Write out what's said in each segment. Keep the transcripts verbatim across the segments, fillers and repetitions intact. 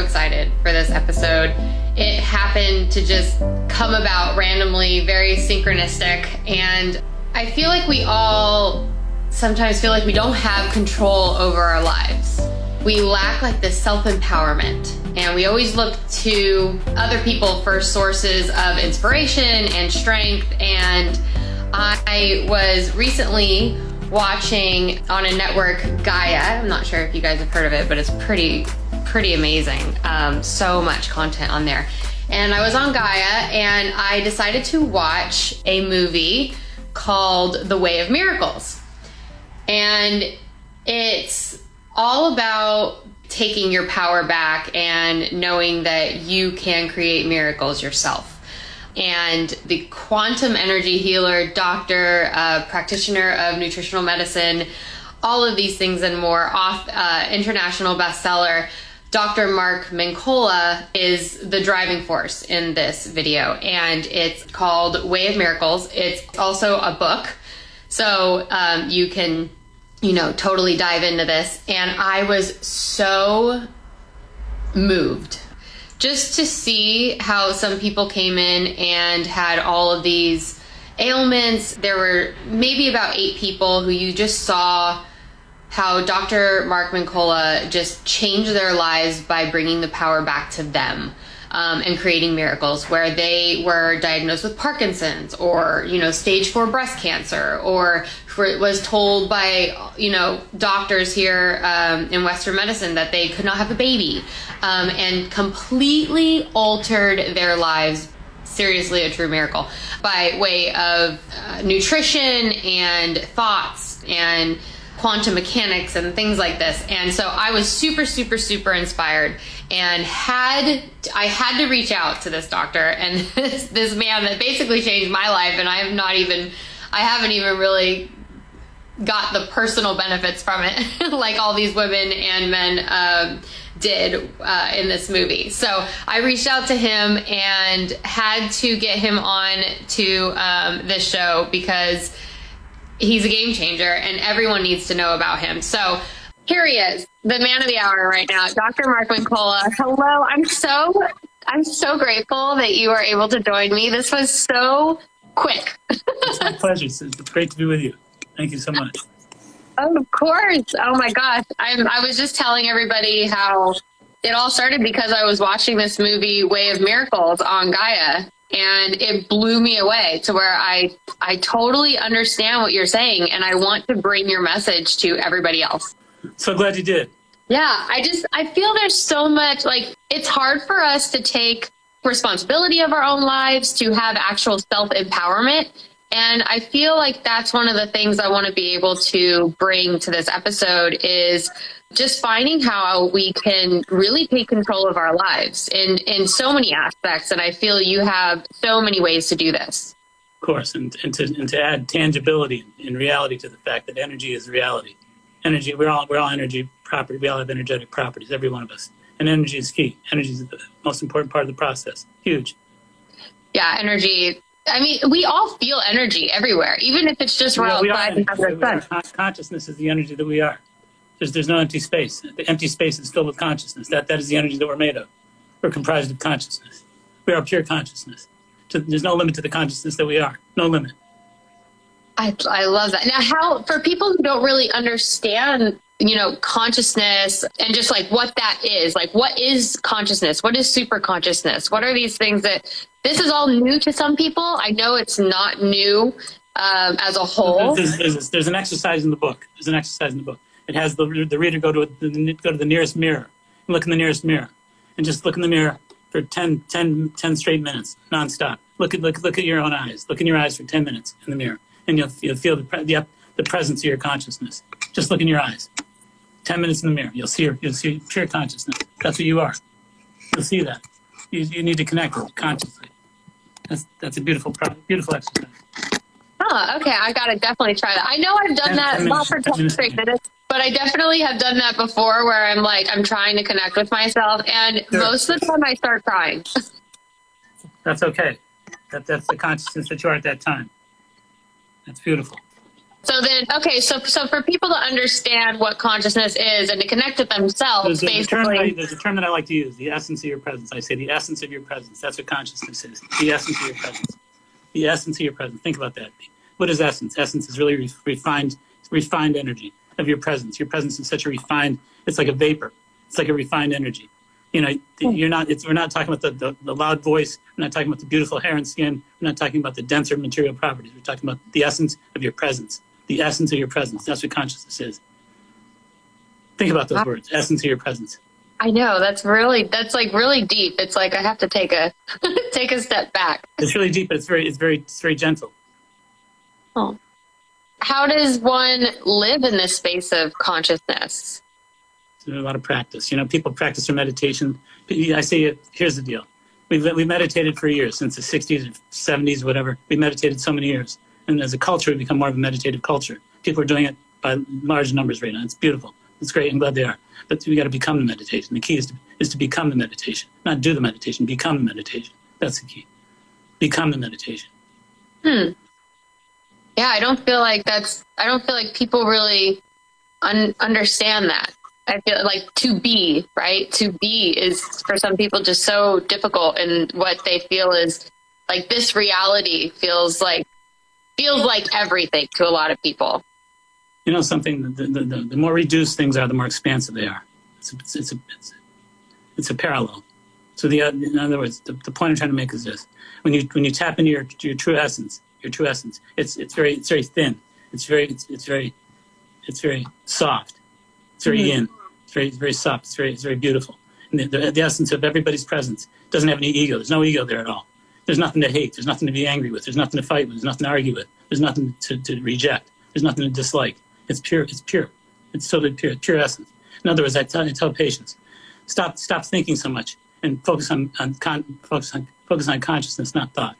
excited for this episode. It happened to just come about randomly, very synchronistic, and I feel like we all sometimes feel like we don't have control over our lives. We lack like this self-empowerment, and we always look to other people for sources of inspiration and strength. And I was recently watching on a network, Gaia. I'm not sure if you guys have heard of it, but it's pretty, pretty amazing. Um, so much content on there. And I was on Gaia and I decided to watch a movie called The Way of Miracles. And it's all about taking your power back and knowing that you can create miracles yourself. And the quantum energy healer, doctor, uh, practitioner of nutritional medicine, all of these things and more, off uh, international bestseller, Doctor Mark Mincolla is the driving force in this video. And it's called Way of Miracles. It's also a book. So um, you can, you know, totally dive into this. And I was so moved just to see how some people came in and had all of these ailments. There were maybe about eight people who you just saw how Doctor Mark Mincolla just changed their lives by bringing the power back to them. Um, and creating miracles, where they were diagnosed with Parkinson's, or, you know, stage four breast cancer, or for, was told by, you know, doctors here um, in Western medicine that they could not have a baby, um, and completely altered their lives. Seriously, a true miracle by way of uh, nutrition and thoughts and quantum mechanics and things like this. And so I was super, super, super inspired, and had I had to reach out to this doctor and this, this man that basically changed my life. And I have not even, I haven't even really got the personal benefits from it like all these women and men um, did uh, in this movie. So I reached out to him and had to get him on to um, this show because he's a game changer and everyone needs to know about him. So here he is, the man of the hour right now, Doctor Mark Mincolla. Hello, I'm so, I'm so grateful that you were able to join me. This was so quick. It's my pleasure. It's great to be with you. Thank you so much. Oh, of course. Oh my gosh. I'm, I was just telling everybody how it all started because I was watching this movie, Way of Miracles, on Gaia. And it blew me away to where I, I totally understand what you're saying. And I want to bring your message to everybody else. So glad you did. Yeah, I just, I feel there's so much, like, it's hard for us to take responsibility of our own lives, to have actual self-empowerment. And I feel like that's one of the things I want to be able to bring to this episode is just finding how we can really take control of our lives in, in so many aspects. And I feel you have so many ways to do this. Of course, and, and, to, and to add tangibility and reality to the fact that energy is reality. Energy, we're all, we're all energy property. We all have energetic properties, every one of us. And energy is key. Energy is the most important part of the process. Huge. Yeah, energy. I mean, we all feel energy everywhere, even if it's just we're yeah, outside we and have the sun. Consciousness is the energy that we are. There's, there's no empty space. The empty space is filled with consciousness. That, that is the energy that we're made of. We're comprised of consciousness. We are pure consciousness. So there's no limit to the consciousness that we are. No limit. I, I love that. Now, how, for people who don't really understand, you know, consciousness and just like what that is, like what is consciousness? What is super consciousness? What are these things that, this is all new to some people. I know it's not new um, as a whole. There's, there's, there's an exercise in the book. There's an exercise in the book. It has the, the reader go to, the, go to the nearest mirror, and look in the nearest mirror, and just look in the mirror for ten, ten, ten straight minutes, nonstop. Look at, look, look at your own eyes. Look in your eyes for ten minutes in the mirror. And you'll, you'll feel the, the, the presence of your consciousness. Just look in your eyes. Ten minutes in the mirror. You'll see your, you'll see pure consciousness. That's what you are. You'll see that. You, you need to connect with it consciously. That's, that's a beautiful, beautiful exercise. Oh, okay. I got to definitely try that. I know I've done ten, that, ten not for ten straight minutes, but I definitely have done that before where I'm like, I'm trying to connect with myself. And sure. Most of the time I start crying. That's okay. That, that's the consciousness that you are at that time. That's beautiful. So then, okay, so so for people to understand what consciousness is and to connect with themselves, there's, a term that basically. I, there's a term that I like to use, the essence of your presence. I say the essence of your presence. That's what consciousness is, the essence of your presence. The essence of your presence. Think about that. What is essence? Essence is really re- refined, refined energy of your presence. Your presence is such a refined, it's like a vapor. It's like a refined energy. You know, you're not, it's, we're not talking about the, the, the loud voice. We're not talking about the beautiful hair and skin. We're not talking about the denser material properties. We're talking about the essence of your presence. The essence of your presence. That's what consciousness is. Think about those words. Essence of your presence. I know, that's really, that's like really deep. It's like I have to take a take a step back. It's really deep, but it's very, it's very, it's very gentle. Oh. How does one live in this space of consciousness? There's a lot of practice. You know, people practice their meditation. I say, here's the deal. We've, we meditated for years, since the sixties or seventies, whatever. We meditated so many years. And as a culture, we've become more of a meditative culture. People are doing it by large numbers right now. It's beautiful. It's great. I'm glad they are. But we got to become the meditation. The key is to, is to become the meditation. Not do the meditation, become the meditation. That's the key. Become the meditation. Hmm. Yeah, I don't feel like that's, I don't feel like people really un- understand that. I feel like to be, right? To be is for some people just so difficult, and what they feel is like this reality feels like, feels like everything to a lot of people. You know something, the, the, the, the more reduced things are, the more expansive they are. It's a, it's, it's a, it's a, it's a parallel. So the, in other words, the, the point I'm trying to make is this. When you, when you tap into your, your true essence, your true essence, it's, it's very, it's very thin. It's very, it's, it's very, it's very soft. It's very mm-hmm. yin. It's very, it's very soft. It's very, it's very beautiful. And the, the, the essence of everybody's presence doesn't have any ego. There's no ego there at all. There's nothing to hate. There's nothing to be angry with. There's nothing to fight with. There's nothing to argue with. There's nothing to, to reject. There's nothing to dislike. It's pure. It's pure. It's totally pure. Pure essence. In other words, I tell, I tell patients, stop, stop thinking so much and focus on, on con, focus on, focus on consciousness, not thought.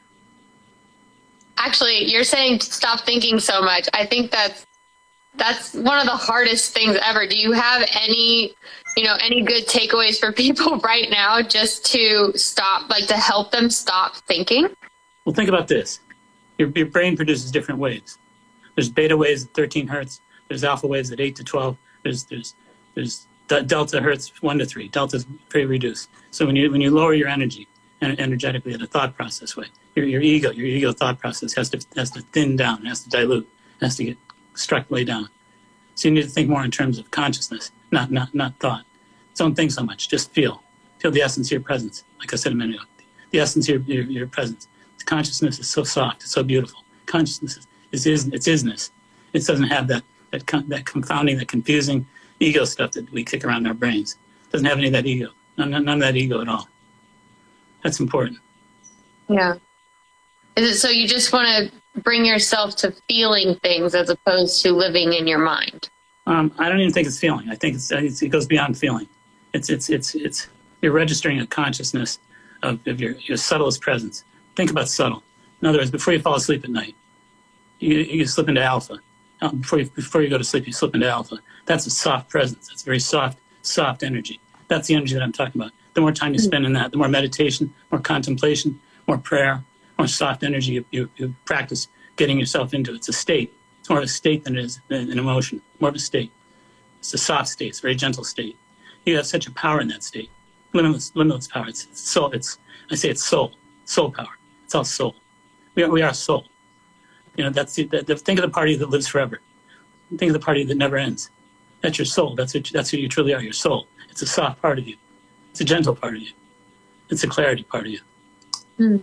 Actually, you're saying stop thinking so much. I think that's that's one of the hardest things ever. Do you have any, you know, any good takeaways for people right now, just to stop, like to help them stop thinking? Well, think about this. Your, your brain produces different waves. There's beta waves at thirteen hertz. There's alpha waves at eight to twelve. There's there's there's delta hertz one to three. Delta's very reduced. So when you when you lower your energy energetically at a thought process way, your your ego your ego thought process has to has to thin down, has to dilute, has to get struck way down. So you need to think more in terms of consciousness, not not not thought. Don't think so much. Just feel. Feel the essence of your presence. Like I said a minute ago, the essence of your your, your presence. Consciousness is so soft. It's so beautiful. Consciousness is is, is it's isness. It doesn't have that that that confounding, that confusing ego stuff that we kick around in our brains. It doesn't have any of that ego. None, none of that ego at all. That's important. Yeah. Is it so you just want to bring yourself to feeling things as opposed to living in your mind? Um, I don't even think it's feeling. I think it's, it's it goes beyond feeling. It's it's it's it's you're registering a consciousness of, of your your subtlest presence. Think about subtle. In other words, before you fall asleep at night, you you slip into alpha. Um, before you before you go to sleep, you slip into alpha. That's a soft presence. That's very soft soft energy. That's the energy that I'm talking about. The more time you spend in that, the more meditation, more contemplation, more prayer, more soft energy you, you, you practice getting yourself into. It's a state. It's more of a state than it is an emotion. More of a state. It's a soft state. It's a very gentle state. You have such a power in that state. Limitless, limitless power. It's, it's soul. It's I say it's soul. Soul power. It's all soul. We are we are soul. You know, that's the, the, the think of the party that lives forever. Think of the party that never ends. That's your soul. That's what, that's who you truly are. Your soul. It's a soft part of you. It's a gentle part of you. It's a clarity part of you. Hmm.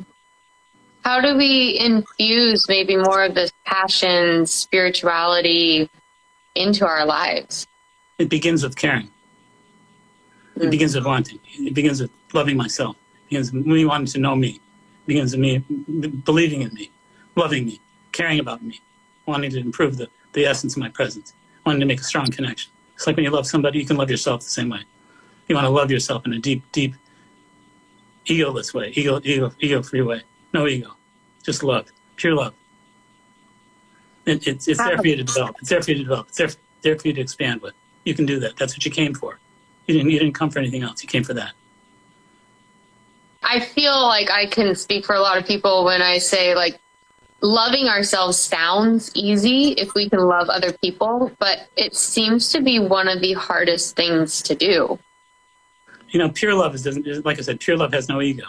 How do we infuse maybe more of this passion, spirituality into our lives? It begins with caring. It mm. begins with wanting. It begins with loving myself. It begins with me wanting to know me. It begins with me believing in me, loving me, caring about me, wanting to improve the, the essence of my presence, wanting to make a strong connection. It's like when you love somebody, you can love yourself the same way. You want to love yourself in a deep, deep, egoless way, ego, ego, ego-free way. No ego, just love, pure love. It, it's it's there for you to develop. It's there for you to develop. It's there, there for you to expand with. You can do that. That's what you came for. You didn't you didn't come for anything else. You came for that. I feel like I can speak for a lot of people when I say, like, loving ourselves sounds easy if we can love other people, but it seems to be one of the hardest things to do. You know, pure love is, doesn't, is like I said, pure love has no ego.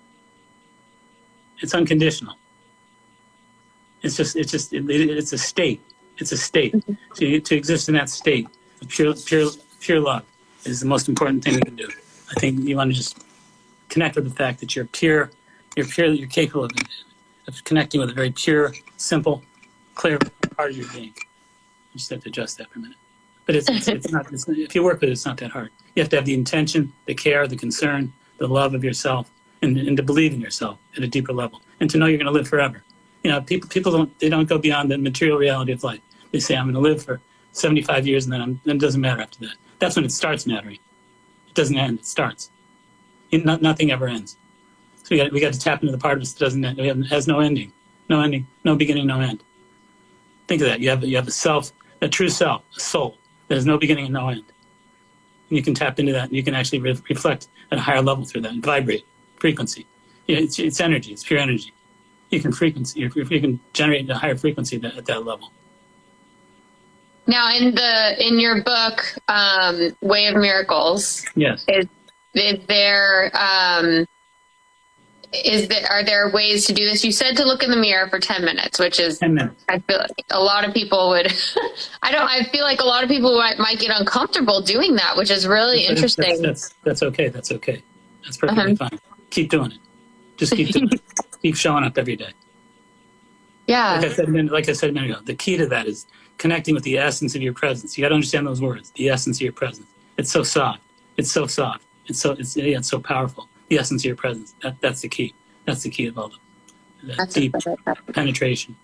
It's unconditional. It's just, it's just, it, it's a state. It's a state. Mm-hmm. So you, to exist in that state of pure, pure, pure love is the most important thing we can do. I think you want to just connect with the fact that you're pure, you're pure, you're capable of, of connecting with a very pure, simple, clear part of your being. You just have to adjust that for a minute. But it's, it's, it's not, it's, if you work with it, it's not that hard. You have to have the intention, the care, the concern, the love of yourself, and, and to believe in yourself at a deeper level, and to know you're going to live forever. You know, people people don't they don't go beyond the material reality of life. They say, I'm going to live for seventy-five years, and then, I'm, then it doesn't matter after that. That's when it starts mattering. It doesn't end. It starts. It, not, nothing ever ends. So we got we got to tap into the part of us that doesn't end. It has no ending, no ending, no beginning, no end. Think of that. You have you have a self, a true self, a soul that has no beginning and no end. And you can tap into that, and you can actually re- reflect at a higher level through that and vibrate frequency. Yeah, it's it's energy. It's pure energy. You can frequency. You, you can generate a higher frequency that, at that level. Now, in the in your book, um, Way of Miracles, yes, is, is there um, is there are there ways to do this? You said to look in the mirror for ten minutes, which is ten minutes. I feel like a lot of people would. I don't. I feel like a lot of people might, might get uncomfortable doing that, which is really that's, interesting. That's, that's that's okay. That's okay. That's perfectly uh-huh. fine. Keep doing it. Just keep doing it. Keep showing up every day. Yeah. Like I said, like I said a minute ago, the key to that is connecting with the essence of your presence. You got to understand those words. The essence of your presence. It's so soft. It's so soft. It's so it's yeah, it's so powerful. The essence of your presence. That that's the key. That's the key of all the that deep penetration.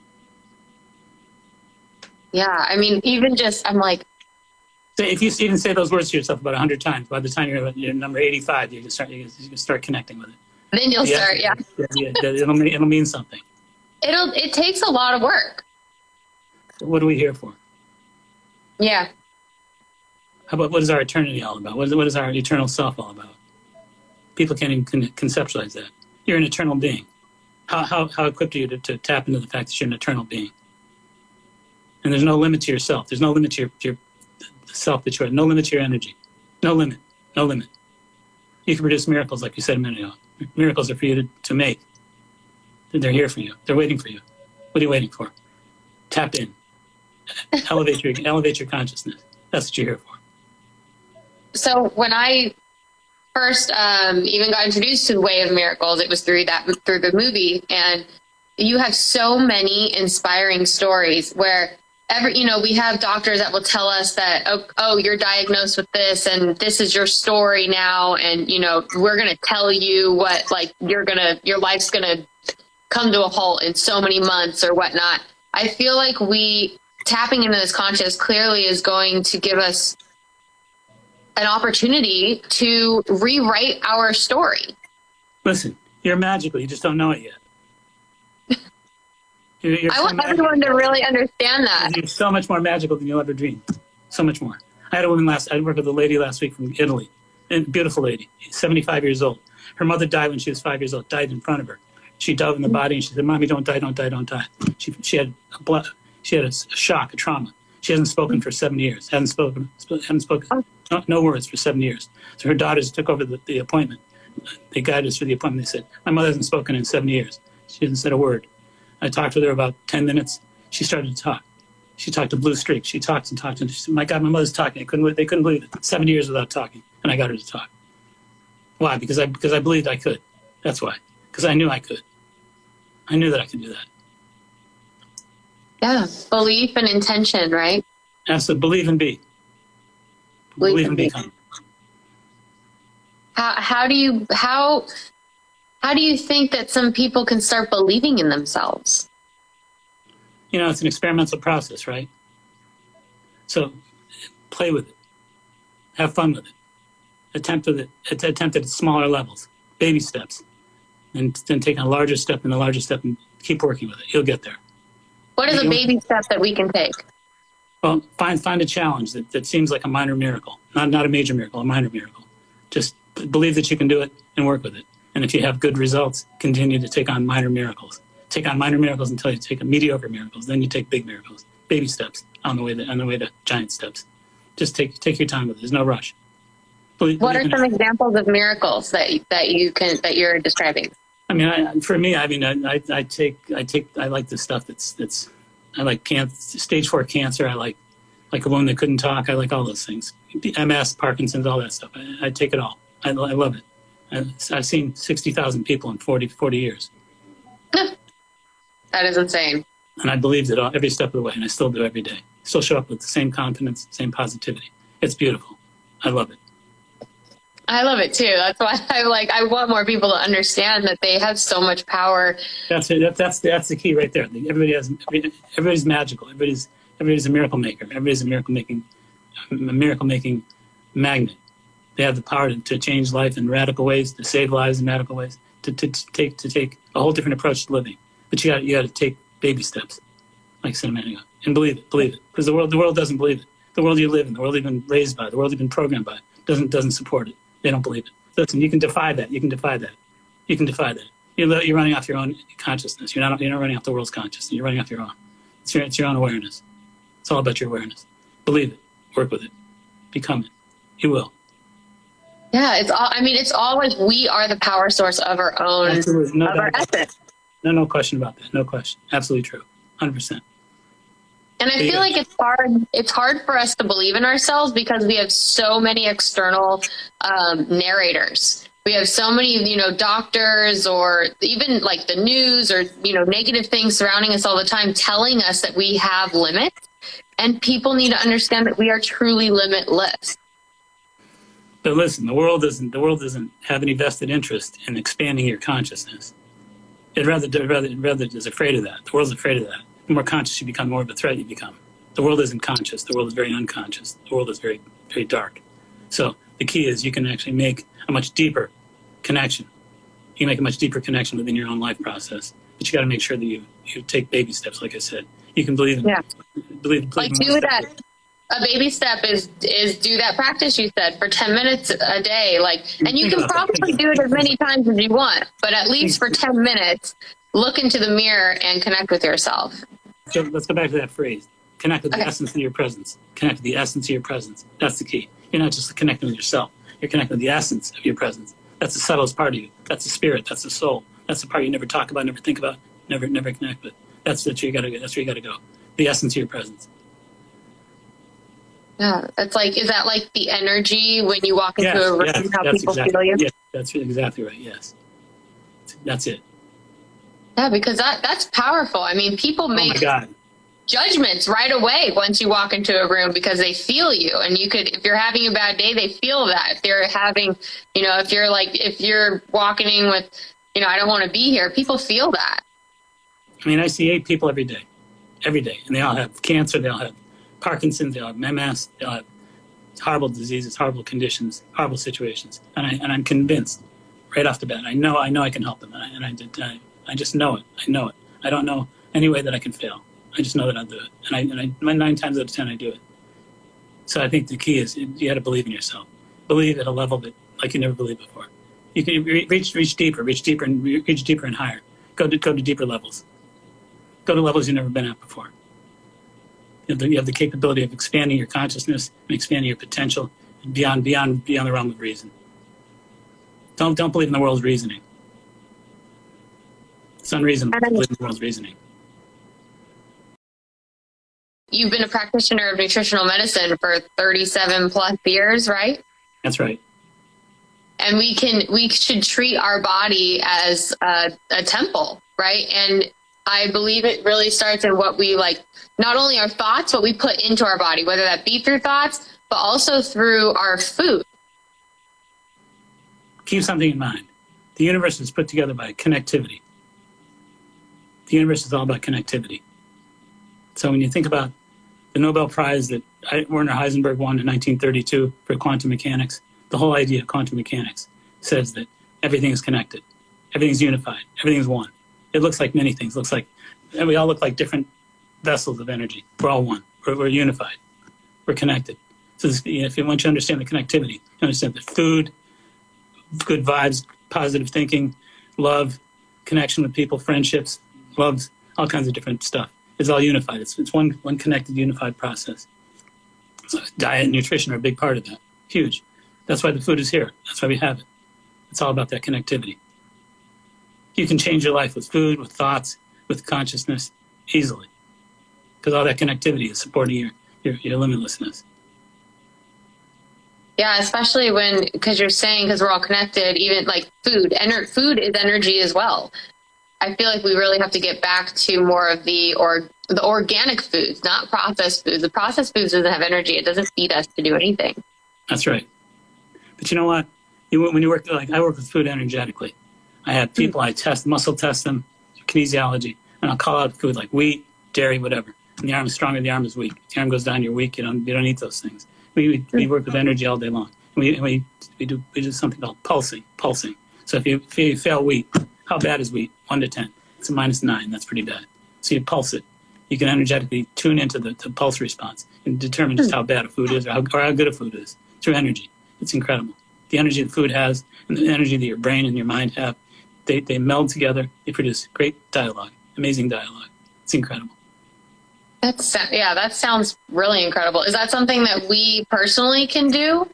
Yeah, I mean, even just I'm like. So if you even say those words to yourself about a hundred times, by the time you're you're number eighty-five, you can start you can start connecting with it. Then you'll the start, essence, yeah. yeah, yeah. It'll mean, it'll mean something. It'll it takes a lot of work. So what are we here for? Yeah. How about what is our eternity all about? What is, what is our eternal self all about? People can't even con- conceptualize that. You're an eternal being. How how how equipped are you to, to tap into the fact that you're an eternal being? And there's no limit to yourself. There's no limit to your, to your the self that you are. No limit to your energy. No limit. No limit. You can produce miracles, like you said a minute ago. Miracles are for you to, to make. They're here for you. They're waiting for you. What are you waiting for? Tap in. Elevate your elevate your consciousness. That's what you're here for. So when I first um, even got introduced to the Way of Miracles, it was through that through the movie, and you have so many inspiring stories where every you know we have doctors that will tell us that oh, oh you're diagnosed with this and this is your story now, and you know we're gonna tell you what like you're gonna your life's gonna come to a halt in so many months or whatnot. I feel like we tapping into this conscious clearly is going to give us an opportunity to rewrite our story. Listen, you're magical. You just don't know it yet. You're, you're I so want magical. everyone to really understand that. You're so much more magical than you'll ever dream. So much more. I had a woman last, I worked with a lady last week from Italy, a beautiful lady, seventy-five years old. Her mother died when she was five years old, died in front of her. She dove in the body and she said, Mommy, don't die, don't die, don't die. She, she had a blood, she had a, a shock, a trauma. She hasn't spoken for seven years, hasn't spoken, hasn't spoken, no, no words for seven years. So her daughters took over the, the appointment. They guided us through the appointment. They said, my mother hasn't spoken in seven years. She hasn't said a word. I talked with her about ten minutes. She started to talk. She talked to Blue Streak. She talked and talked. And she said, my God, my mother's talking. I couldn't, they couldn't believe it. Seven years without talking. And I got her to talk. Why? Because I, because I believed I could. That's why. Because I knew I could. I knew that I could do that. Yeah. Belief and intention, right? Absolutely. Believe and be. Believe, believe and and be. become. How, how do you, how, how do you think that some people can start believing in themselves? You know, it's an experimental process, right? So play with it. Have fun with it. Attempt with it. Attempt at smaller levels. Baby steps. And then take a larger step and a larger step and keep working with it. You'll get there. What is a baby step that we can take? Well, find find a challenge that, that seems like a minor miracle. Not not a major miracle, a minor miracle. Just believe that you can do it and work with it. And if you have good results, continue to take on minor miracles. take on minor miracles until you take mediocre miracles. Then you take big miracles, baby steps on the way to, on the way to giant steps. Just take take your time with it. There's no rush. Believe, what believe are some examples of miracles that that you can that you're describing? I mean, I, for me, I mean, I, I, I take I take I like the stuff that's that's I like cancer, stage four cancer. I like like a woman that couldn't talk. I like all those things. M S, Parkinson's, all that stuff. I, I take it all. I, I love it. I, I've seen sixty thousand people in forty, forty years. That is insane. And I believed it all, every step of the way, and I still do every day. Still show up with the same confidence, same positivity. It's beautiful. I love it. I love it too. That's why I like. I want more people to understand that they have so much power. That's it. That, that's that's the key right there. Everybody has. Everybody's magical. Everybody's everybody's a miracle maker. Everybody's a miracle making, a miracle making magnet. They have the power to, to change life in radical ways, to save lives in radical ways, to, to, to take to take a whole different approach to living. But you got you got to take baby steps, like I said a minute ago, and believe it, believe it, because the world the world doesn't believe it. The world you live in, the world you've been raised by, the world you've been programmed by, doesn't doesn't support it. They don't believe it. Listen, you can defy that. You can defy that. You can defy that. You're you're running off your own consciousness. You're not you're not running off the world's consciousness. You're running off your own. It's your it's your own awareness. It's all about your awareness. Believe it. Work with it. Become it. You will. Yeah, it's all. I mean, it's always we are the power source of our own Absolutely. No of our essence. No, no question about that. No question. Absolutely true. one hundred percent. And I feel like it's hard. It's hard for us to believe in ourselves because we have so many external um, narrators. We have so many, you know, doctors or even like the news or, you know, negative things surrounding us all the time, telling us that we have limits. And people need to understand that we are truly limitless. But listen, the world doesn't. The world doesn't have any vested interest in expanding your consciousness. It rather, rather, rather is afraid of that. The world's afraid of that. The more conscious you become, the more of a threat you become. The world isn't conscious. The world is very unconscious. The world is very, very dark. So the key is you can actually make a much deeper connection. You can make a much deeper connection within your own life process. But you got to make sure that you, you take baby steps, like I said. You can believe in yeah. believe, believe like do that. A baby step is is do that practice you said for ten minutes a day. Like, and you can probably do it as many times as you want, but at least for ten minutes, look into the mirror and connect with yourself. So let's go back to that phrase. Connect with the okay. essence of your presence. Connect with the essence of your presence. That's the key. You're not just connecting with yourself. You're connecting with the essence of your presence. That's the subtlest part of you. That's the spirit. That's the soul. That's the part you never talk about, never think about, never never connect with. That's that's where you gotta go. That's where you gotta go. The essence of your presence. Yeah, it's like, is that like the energy when you walk into yes, a room, yes, how people exactly, feel you? Yes, that's exactly right. Yes, that's it. Yeah, because that that's powerful. I mean, people make oh my God. judgments right away once you walk into a room because they feel you. And you could, if you're having a bad day, they feel that. If they're having, you know, if you're like, if you're walking in with, you know, I don't want to be here, people feel that. I mean, I see eight people every day, every day, and they all have cancer, they all have Parkinson's, they all have M S, they all have horrible diseases, horrible conditions, horrible situations. And, I, and I'm convinced right off the bat, I know I know I can help them. And I, and I, did, I, I just know it. I know it. I don't know any way that I can fail. I just know that I'll do it. And I, and I nine times out of ten, I do it. So I think the key is you got to believe in yourself. Believe at a level that like you never believed before. You can reach reach deeper, reach deeper, and reach deeper and higher. Go to go to deeper levels. Go to levels you've never been at before. You have, the, you have the capability of expanding your consciousness and expanding your potential beyond beyond beyond the realm of reason. Don't don't believe in the world's reasoning. It's unreasonable to believe in the world's reasoning. You've been a practitioner of nutritional medicine for thirty-seven plus years, right? That's right. And we can we should treat our body as a, a temple, right? And I believe it really starts in what we like, not only our thoughts, what we put into our body, whether that be through thoughts, but also through our food. Keep something in mind. The universe is put together by connectivity. The universe is all about connectivity. So when you think about the Nobel Prize that Werner Heisenberg won in nineteen thirty-two for quantum mechanics, the whole idea of quantum mechanics says that everything is connected. Everything's unified. Everything's one. It looks like many things. It looks like, and we all look like different vessels of energy. We're all one. We're, we're unified. We're connected. So this, if you once you understand the connectivity, you understand that food, good vibes, positive thinking, love, connection with people, friendships, loves all kinds of different stuff. It's all unified. It's, it's one, one connected, unified process. So diet and nutrition are a big part of that. Huge. That's why the food is here. That's why we have it. It's all about that connectivity. You can change your life with food, with thoughts, with consciousness easily. Because all that connectivity is supporting your, your, your limitlessness. Yeah, especially when, because you're saying, because we're all connected, even like food, ener- food is energy as well. I feel like we really have to get back to more of the or the organic foods, not processed foods. The processed foods doesn't have energy. It doesn't feed us to do anything. That's right. But you know what? You, when you work, like I work with food energetically. I have people, I test, muscle test them, kinesiology, and I'll call out food like wheat, dairy, whatever. And the arm is stronger, the arm is weak. If the arm goes down, you're weak. You don't, you don't eat those things. We, we, we work with energy all day long. We, we, we, do, we do something called pulsing, pulsing. So if you, if you fail wheat, how bad is wheat? one to ten. It's a minus nine. That's pretty bad. So you pulse it. You can energetically tune into the, the pulse response and determine just how bad a food is or how, or how good a food is through energy. It's incredible. The energy the food has and the energy that your brain and your mind have, they, they meld together. They produce great dialogue, amazing dialogue. It's incredible. That's, yeah, that sounds really incredible. Is that something that we personally can do?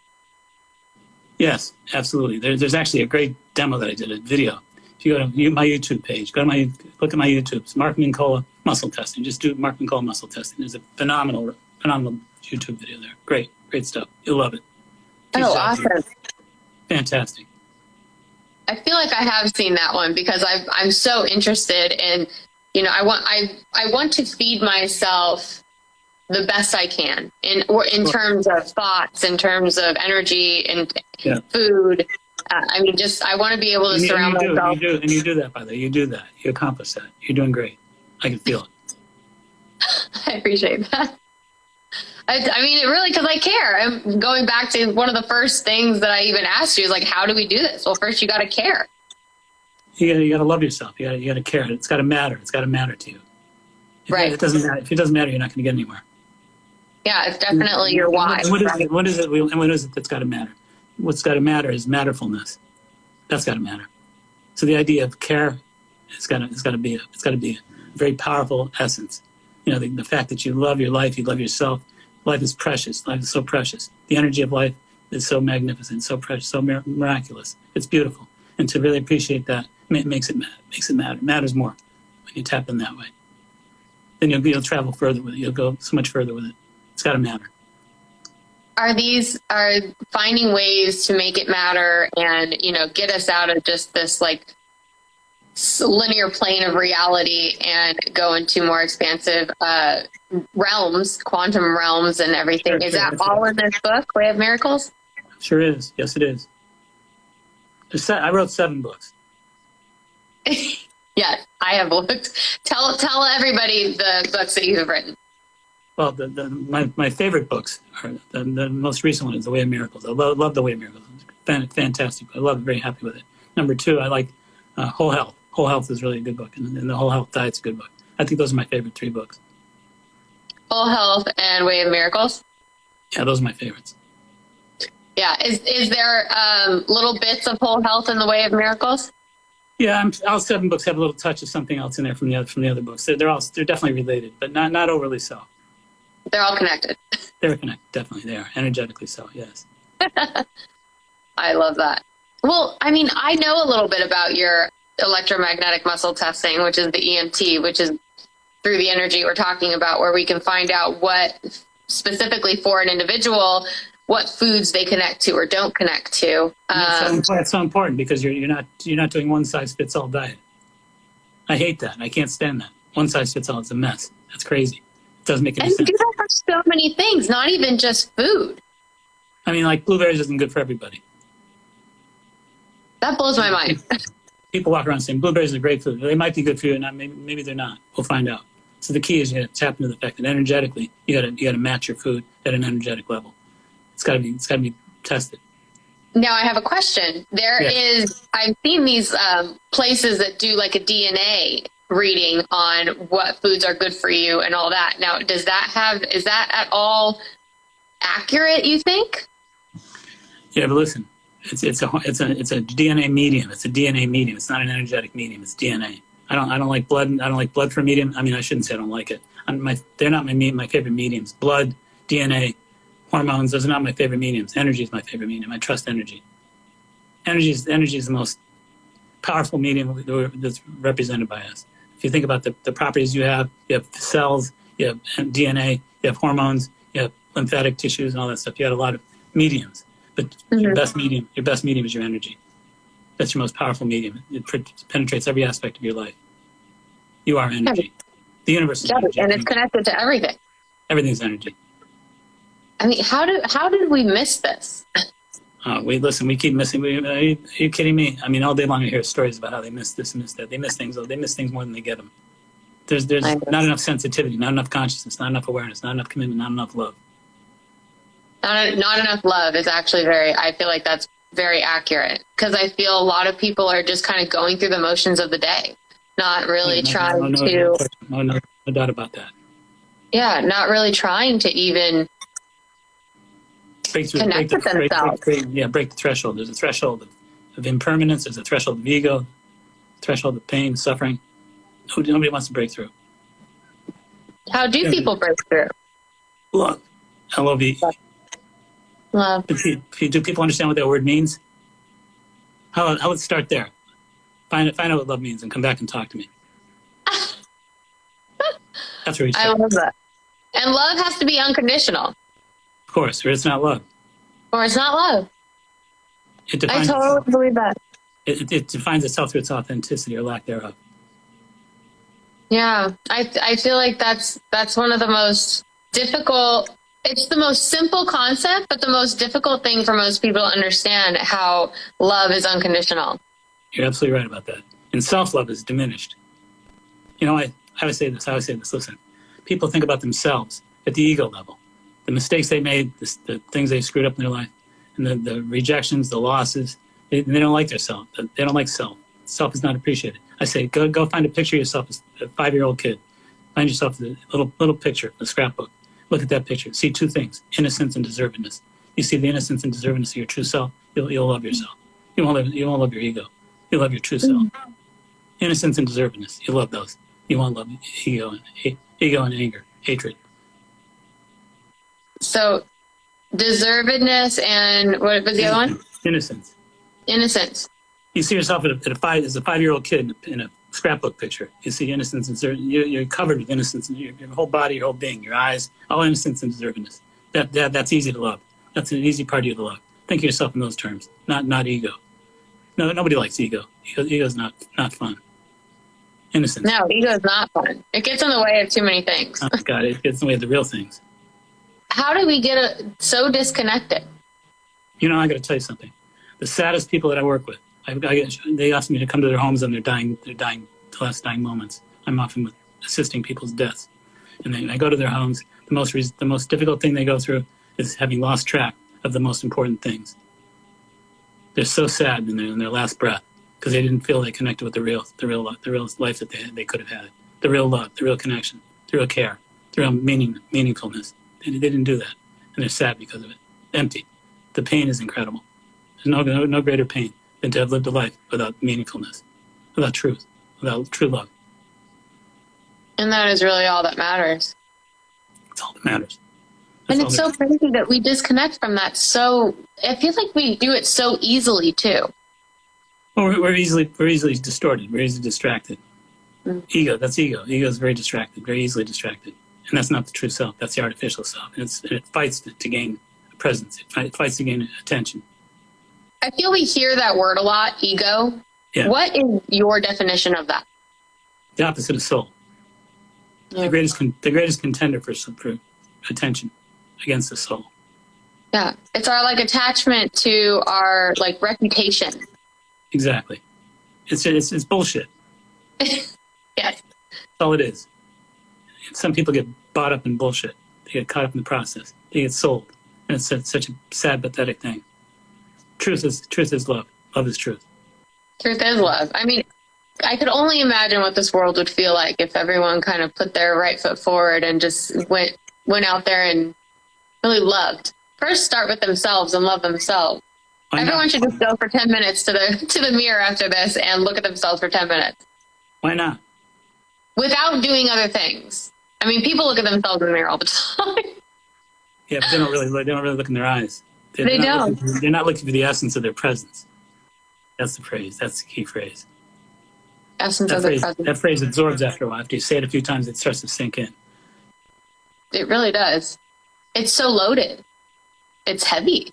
Yes, absolutely. There, there's actually a great demo that I did, a video. If you go to my YouTube page, go to my, look at my YouTube. It's Mark Mincolla Muscle Testing. Just do Mark Mincolla Muscle Testing. There's a phenomenal, phenomenal YouTube video there. Great, great stuff. You'll love it. Oh, awesome. Fantastic. I feel like I have seen that one because I've, I'm so interested in, you know, I want, I, I want to feed myself the best I can in, or in terms of thoughts, in terms of energy and yeah. food. Uh, I mean, just, I want to be able to and surround you do, myself. You do, and you do that, by the way. You do that. You accomplish that. You're doing great. I can feel it. I appreciate that. I, I mean, it really, because I care. I'm going back to one of the first things that I even asked you is like, how do we do this? Well, first you got to care. You got you got to love yourself. You got you got to care. It's got to matter. It's got to matter to you. If right. It doesn't matter. If it doesn't matter, you're not going to get anywhere. Yeah, it's definitely your why. And what is right? it? What is it? And what is it that's got to matter? What's got to matter is matterfulness. That's got to matter. So the idea of care, it's got to it's got to be a, it's got to be a very powerful essence. You know, the, the fact that you love your life, you love yourself. Life is precious. Life is so precious. The energy of life is so magnificent, so precious, so mir- miraculous. It's beautiful. And to really appreciate that it makes it matter. Makes it matter. It matters more when you tap in that way. Then you'll you'll travel further with it. You'll go so much further with it. It's got to matter. Are these are finding ways to make it matter and, you know, get us out of just this like linear plane of reality and go into more expansive uh, realms, quantum realms and everything. Sure, is sure, that all right. in this book, Way of Miracles? Sure is. Yes, it is. Se- I wrote seven books. Yes, I have looked. Tell tell everybody the books that you have written. Well, the, the, my, my favorite books are the, the most recent one is The Way of Miracles. I love, love The Way of Miracles. It's fantastic. I love it. Very happy with it. Number two, I like uh, Whole Health. Whole Health is really a good book, and, and the Whole Health Diet's a good book. I think those are my favorite three books. Whole Health and Way of Miracles? Yeah, those are my favorites. Yeah. Is is there um, little bits of Whole Health in The Way of Miracles? Yeah, I'm, all seven books have a little touch of something else in there from the other from the other books. They're, they're all they're definitely related, but not not overly so. They're all connected. They're connected, definitely. They are energetically so. Yes. I love that. Well, I mean, I know a little bit about your electromagnetic muscle testing, which is the E M T, which is through the energy we're talking about, where we can find out what specifically for an individual, what foods they connect to or don't connect to. Um, so, that's so important because you're you're not you're not doing one size fits all diet. I hate that. I can't stand that. One size fits all. It's a mess. That's crazy. It doesn't make any and sense. And you do that for so many things, not even just food. I mean, like blueberries isn't good for everybody. That blows my mind. People walk around saying blueberries are great food. They might be good for you, and not, maybe maybe they're not. We'll find out. So the key is you have to tap into the fact that energetically you got to you got to match your food at an energetic level. It's got to be it's got to be tested. Now I have a question. There yes. is I've seen these um, places that do like a D N A reading on what foods are good for you and all that. Now, does that have is that at all accurate? You think? Yeah, but listen, it's it's a it's a it's a D N A medium. It's a D N A medium. It's not an energetic medium. It's D N A. I I don't I don't like blood. I don't like blood for a medium. I mean, I shouldn't say I don't like it. I'm, my they're not my my favorite mediums. Blood, D N A, hormones. Those are not my favorite mediums. Energy is my favorite medium. I trust energy. Energy is energy is the most powerful medium that's represented by us. If you think about the, the properties you have, you have cells, you have D N A, you have hormones, you have lymphatic tissues, and all that stuff. You have a lot of mediums, but mm-hmm. your best medium, your best medium is your energy. That's your most powerful medium. It penetrates every aspect of your life. You are energy. The universe is yeah, energy. And it's connected to everything. Everything's energy. I mean, how did how did we miss this? Uh, we listen. We keep missing. We, are, you, are you kidding me? I mean, all day long I hear stories about how they miss this and miss that. They miss things. They miss things more than they get them. There's there's not enough sensitivity, not enough consciousness, not enough awareness, not enough commitment, not enough love. Not not enough love is actually very. I feel like that's very accurate, because I feel a lot of people are just kind of going through the motions of the day, not really no, trying no, no, to. No, no, no doubt about that. Yeah, not really trying to even. Break through, connect break the, with themselves. Break, break, yeah, break the threshold. There's a threshold of, of impermanence. There's a threshold of ego, threshold of pain, suffering. Nobody, nobody wants to break through. How do yeah. people break through? Love. L O V E. Love. If you, if you, do people understand what that word means? How, how would start there? Find, find out what love means and come back and talk to me. That's where you start. I love that. And love has to be unconditional. Of course, or it's not love. Or it's not love. It defines I totally itself. believe that. It, it, it defines itself through its authenticity or lack thereof. Yeah, I I feel like that's that's one of the most difficult. It's the most simple concept, but the most difficult thing for most people to understand, how love is unconditional. You're absolutely right about that. And self-love is diminished. You know, I, I would say this, I would say this, listen, people think about themselves at the ego level. The mistakes they made, the, the things they screwed up in their life, and the, the rejections, the losses, they, they don't like their self. They don't like self. Self is not appreciated. I say, go go find a picture of yourself as a five-year-old kid. Find yourself a little little picture, a scrapbook. Look at that picture. See two things, innocence and deservedness. You see the innocence and deservedness of your true self, you'll, you'll love yourself. You won't love, you won't love your ego. You'll love your true self. Mm-hmm. Innocence and deservedness, you love those. You won't love ego and, ego and anger, hatred. So, deservedness and what was the other one? Innocence. Innocence. You see yourself at a, at a five, as a five-year-old kid in a, in a scrapbook picture. You see innocence and deservedness. You're, you're covered with innocence in your, your whole body, your whole being, your eyes, all innocence and deservedness. That, that that's easy to love. That's an easy part of you to love. Think of yourself in those terms, not not ego. No, nobody likes ego. Ego ego's not not fun. Innocence. No, ego's not fun. It gets in the way of too many things. Oh, God, it gets in the way of the real things. How do we get a, so disconnected? You know, I got to tell you something. The saddest people that I work with, I, I, they ask me to come to their homes on their dying, their dying, the last dying moments. I'm often with assisting people's deaths, and then I go to their homes. The most, the most difficult thing they go through is having lost track of the most important things. They're so sad in their, in their last breath because they didn't feel they connected with the real, the real, the real life that they had, they could have had, the real love, the real connection, the real care, the real meaning, meaningfulness. They, they didn't do that, and they're sad because of it. Empty. The pain is incredible. There's no, no, no greater pain than to have lived a life without meaningfulness, without truth, without true love. And that is really all that matters. That's all that matters. That's and it's so crazy that we disconnect from that. So I feel like we do it so easily too. Well, we're, we're easily we're easily distorted. We're easily distracted. Mm. Ego, that's ego. Ego is very distracted, very easily distracted, and that's not the true self. That's the artificial self. And, it's, and it fights to, to gain presence. It, fight, it fights to gain attention. I feel we hear that word a lot, ego. Yeah. What is your definition of that? The opposite of soul. Yeah. The greatest con- the greatest contender for for attention against the soul. Yeah, it's our like attachment to our like reputation. Exactly. It's it's, it's bullshit. Yes. That's all it is. Some people get bought up in bullshit. They get caught up in the process. They get sold, and it's such, such a sad, pathetic thing. Truth is truth is love. Love is truth. Truth is love. I mean, I could only imagine what this world would feel like if everyone kind of put their right foot forward and just went went out there and really loved. First, start with themselves and love themselves. Why Everyone not? should just go for ten minutes to the to the mirror after this and look at themselves for ten minutes. Why not? without doing other things. I mean, people look at themselves in the mirror all the time. Yeah, but they don't really, they don't really look in their eyes. They're, They they're not don't. looking- they're not looking for the essence of their presence. That's the phrase. That's the key phrase. Essence That of the phrase, present. that phrase absorbs after a while. After you say it a few times, it starts to sink in. It really does. It's so loaded. It's heavy.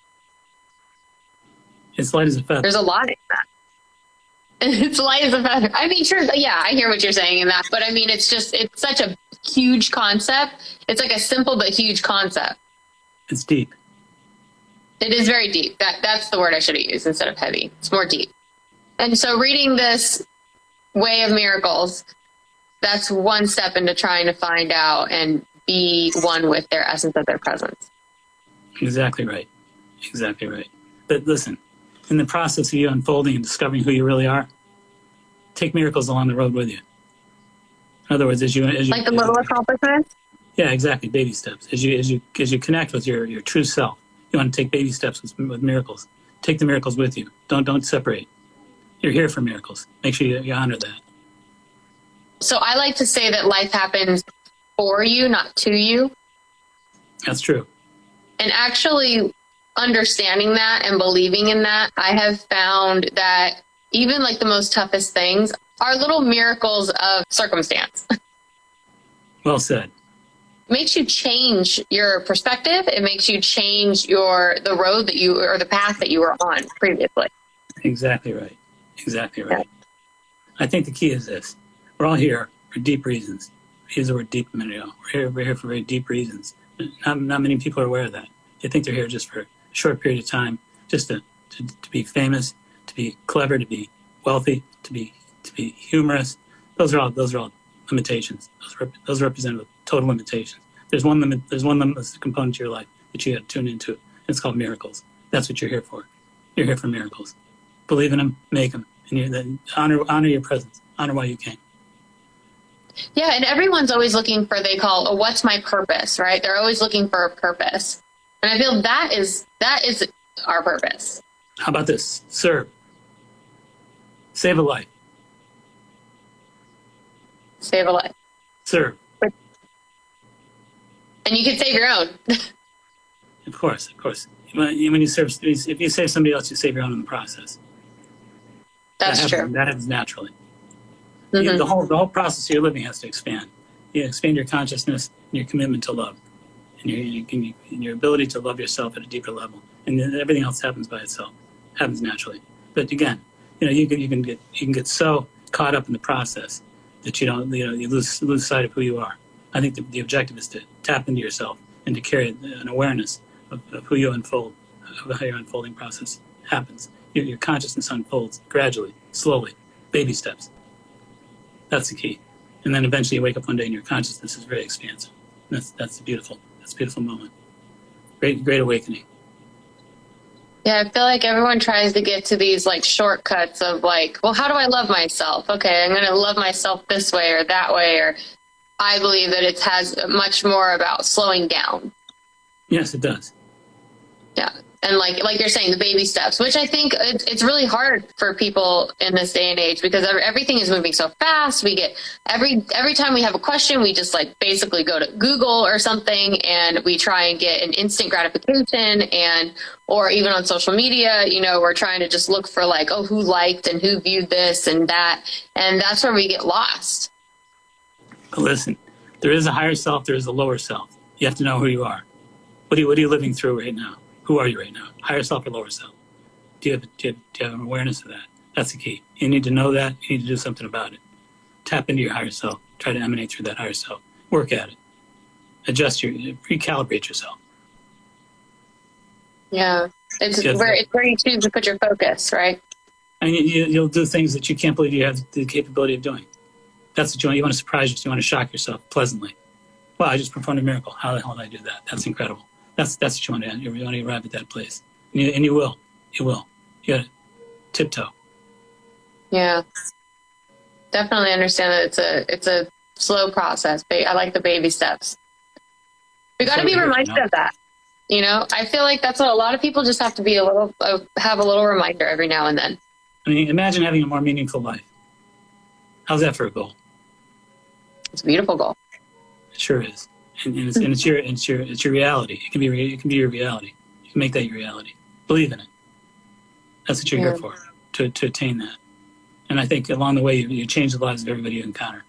It's light as a feather. There's a lot in that. It's light as a feather. I mean, sure, yeah, I hear what you're saying in that, but I mean, it's just, it's such a huge concept. It's like a simple but huge concept. It's deep. It is very deep. That That's the word I should have used instead of heavy. It's more deep. And so reading this Way of Miracles, that's one step into trying to find out and be one with their essence of their presence. Exactly right. Exactly right. But listen, in the process of you unfolding and discovering who you really are, take miracles along the road with you. In other words, as you, as you Like the little accomplishments? yeah, exactly, baby steps. As you as you as you connect with your, your true self, you want to take baby steps with, with miracles. Take the miracles with you. Don't don't separate. You're here for miracles. Make sure you, you honor that. So I like to say that life happens for you, not to you. That's true. And actually understanding that and believing in that, I have found that even like the most toughest things are little miracles of circumstance. Well said. Makes you change your perspective. It makes you change your the road that you or the path that you were on previously. Exactly right. Exactly right. I think the key is this. We're all here for deep reasons. I used the word deep a minute ago. We're here, we're here for very deep reasons. Not, not many people are aware of that. They think they're here just for a short period of time, just to, to, to be famous, to be clever, to be wealthy, to be to be humorous. Those are all those are all limitations. Those rep, those represent total limitations. There's one limit. There's one limitless component to your life that you got to tune into. It's called miracles. That's what you're here for. You're here for miracles. Believe in them, make them, and you then honor honor your presence. Honor why you came. Yeah, and everyone's always looking for, they call, oh, what's my purpose, right? They're always looking for a purpose. And I feel that is that is our purpose. How about this? Serve. Save a life. Save a life. Serve. And you can save your own. Of course, of course. When you serve, if you save somebody else, you save your own in the process. That's that true. happens, that happens naturally. Mm-hmm. You, the whole the whole process of your living has to expand. You expand your consciousness and your commitment to love, and your and your ability to love yourself at a deeper level, and then everything else happens by itself. Happens naturally. But again, you know, you can you can get you can get so caught up in the process that you don't you know you lose lose sight of who you are. I think the, the objective is to tap into yourself and to carry an awareness of, of who you unfold, of how your unfolding process happens. Your, your consciousness unfolds gradually, slowly, baby steps. That's the key. And then eventually you wake up one day and your consciousness is very expansive. And that's that's a beautiful, that's a beautiful moment. Great, great awakening. Yeah, I feel like everyone tries to get to these like shortcuts of like, well, how do I love myself? Okay, I'm going to love myself this way or that way. Or I believe that it has much more about slowing down. Yes, it does. Yeah. And like like you're saying, the baby steps, which I think it's, it's really hard for people in this day and age because everything is moving so fast. We get every every time we have a question, we just like basically go to Google or something and we try and get an instant gratification. And or even on social media, you know, we're trying to just look for like, oh, who liked and who viewed this and that. And that's where we get lost. But listen, there is a higher self, there is a lower self. You have to know who you are. What are you, what are you living through right now? Who are you right now? Higher self or lower self? Do you have, do you have, do you have an awareness of that? That's the key. You need to know that. You need to do something about it. Tap into your higher self. Try to emanate through that higher self. Work at it. Adjust your, recalibrate yourself. Yeah. It's Yes. where it's where you choose to put your focus, right? And you, you, you'll do things that you can't believe you have the capability of doing. That's what you want. You want to surprise yourself. You want to shock yourself pleasantly. Wow, I just performed a miracle. How the hell did I do that? That's incredible. That's that's what you want to do. You want to arrive at that place. And you, and you will. You will. You got to tiptoe. Yeah. Definitely understand that it's a it's a slow process. But I like the baby steps. We got to be reminded of that. You know, I feel like that's what a lot of people just have to be a little uh, have a little reminder every now and then. I mean, imagine having a more meaningful life. How's that for a goal? It's a beautiful goal. It sure is. And, and, it's, and it's your it's your it's your reality. It can be it can be your reality. You can make that your reality. Believe in it. That's what you're yeah. here for, to to attain that. And I think along the way you, you change the lives of everybody you encounter.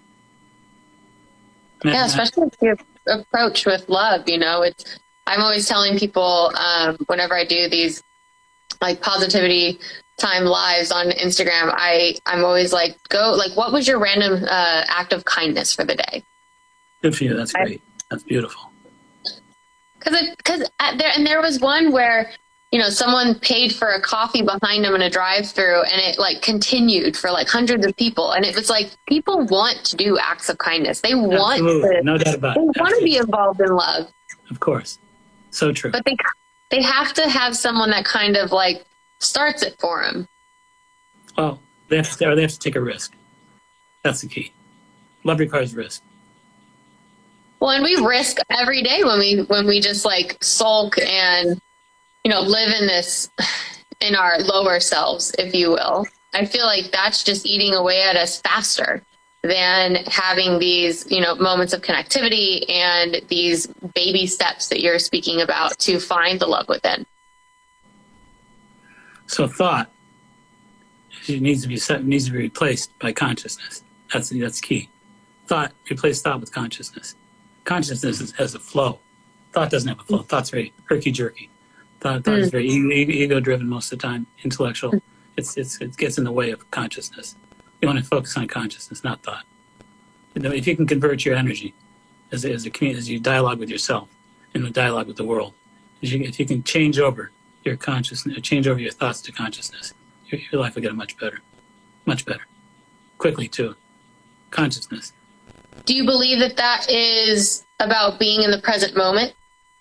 And yeah, especially with your approach with love. You know, it's I'm always telling people um, whenever I do these like positivity time lives on Instagram, I I'm always like, go like, what was your random uh, act of kindness for the day? Good for you. That's great. That's beautiful. Because because there and there was one where, you know, someone paid for a coffee behind them in a drive-through, and it like continued for like hundreds of people, and it was like people want to do acts of kindness. They want Absolutely. to, No doubt about they it. want Absolutely. to be involved in love. Of course, so true. But they they have to have someone that kind of like starts it for them. Well, they have to, or they have to take a risk. That's the key. Love requires risk. Well, and we risk every day when we when we just like sulk and, you know, live in this, in our lower selves, if you will. I feel like that's just eating away at us faster than having these, you know, moments of connectivity and these baby steps that you're speaking about to find the love within. So thought it needs to be set, needs to be replaced by consciousness. That's that's key. Thought, replace thought with consciousness. Consciousness is, has a flow. Thought doesn't have a flow. Thought's very herky-jerky. Thought, thought mm. is very ego, ego-driven most of the time, intellectual. Mm. It's, it's, it gets in the way of consciousness. You want to focus on consciousness, not thought. You know, if you can convert your energy as a, as a community, as you dialogue with yourself and a dialogue with the world, if you, if you can change over your consciousness, change over your thoughts to consciousness, your, your life will get much better, much better, quickly too. Consciousness. Do you believe that that is about being in the present moment?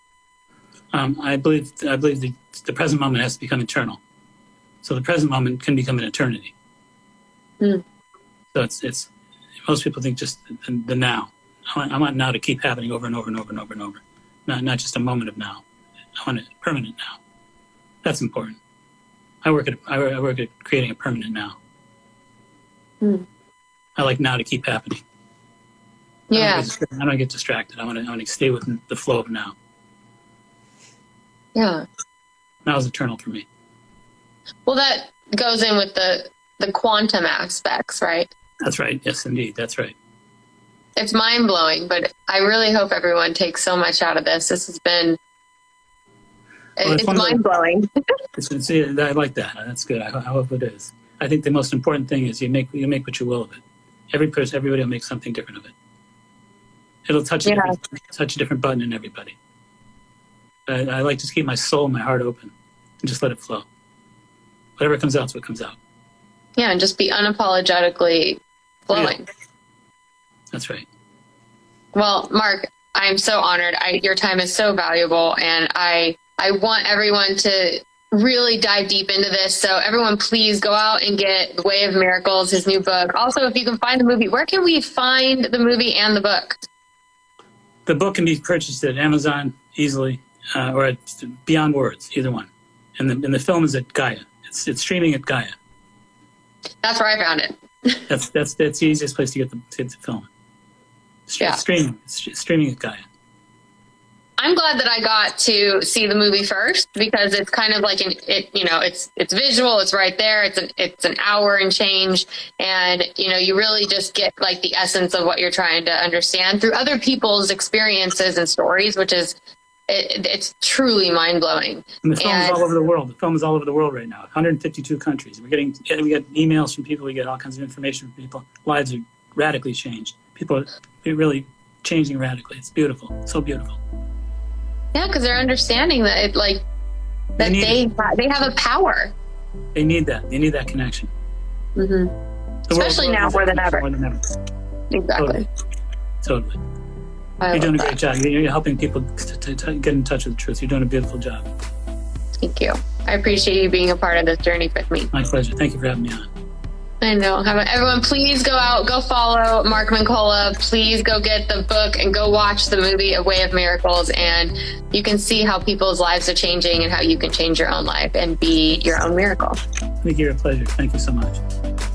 Um, I believe I believe the, the present moment has to become eternal. So the present moment can become an eternity. Mm. So it's it's most people think just the, the now. I want, I want now to keep happening over and over and over and over and over. Not not just a moment of now. I want it permanent now. That's important. I work at I work at creating a permanent now. Mm. I like now to keep happening. Yeah. I don't get, I don't get distracted. I want to I want to stay within the flow of now. Yeah. Now is eternal for me. Well, that goes in with the the quantum aspects, right? That's right. Yes, indeed. That's right. It's mind-blowing, but I really hope everyone takes so much out of this. This has been, well, it's, it's mind-blowing. It's, it's, I like that. That's good. I, I hope it is. I think the most important thing is you make you make what you will of it. Every person, everybody will make something different of it. It'll touch a, yeah. different, touch a different button in everybody. I, I like to keep my soul, my heart open, and just let it flow. Whatever comes out is what comes out. Yeah, and just be unapologetically flowing. Yeah. That's right. Well, Mark, I'm so honored. I, your time is so valuable, and I I want everyone to really dive deep into this. So everyone, please go out and get The Way of Miracles, his new book. Also, if you can find the movie, where can we find the movie and the book? The book can be purchased at Amazon easily, uh, or at Beyond Words, either one. And the, and the film is at Gaia. It's it's streaming at Gaia. That's where I found it. that's that's that's the easiest place to get the, to get the film. It's, yeah. it's streaming. It's streaming at Gaia. I'm glad that I got to see the movie first, because it's kind of like an, it, you know, it's, it's visual. It's right there. It's an, it's an hour and change. And, you know, you really just get like the essence of what you're trying to understand through other people's experiences and stories, which is, it, it's truly mind blowing. And the film and, is all over the world. The film is all over the world right now. one hundred fifty-two countries. We're getting, we get emails from people. We get all kinds of information from people. Lives are radically changed. People are really changing radically. It's beautiful. So beautiful. Yeah, because they're understanding that it, like that they they, they have a power. They need that. They need that connection. Mm-hmm. Especially now more than ever. More than ever. Exactly. Totally. totally. I You're doing a that. great job. You're helping people to, to, to get in touch with the truth. You're doing a beautiful job. Thank you. I appreciate you being a part of this journey with me. My pleasure. Thank you for having me on. I know. Everyone, please go out, go follow Mark Mincolla. Please go get the book and go watch the movie A Way of Miracles. And you can see how people's lives are changing and how you can change your own life and be your own miracle. Thank you. You're a pleasure. Thank you so much.